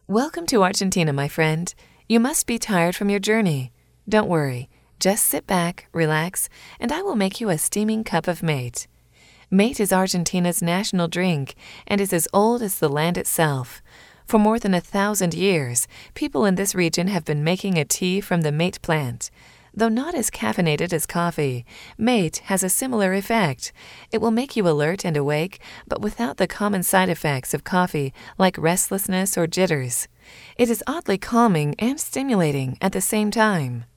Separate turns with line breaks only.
Welcome to Argentina, my friend. You must be tired from your journey. Don't worry. Just sit back, relax, and I will make you a steaming cup of mate. Mate is Argentina's national drink and is as old as the land itself. For more than 1,000 years, people in this region have been making a tea from the mate plant. Though not as caffeinated as coffee, mate has a similar effect. It will make you alert and awake, but without the common side effects of coffee like restlessness or jitters. It is oddly calming and stimulating at the same time.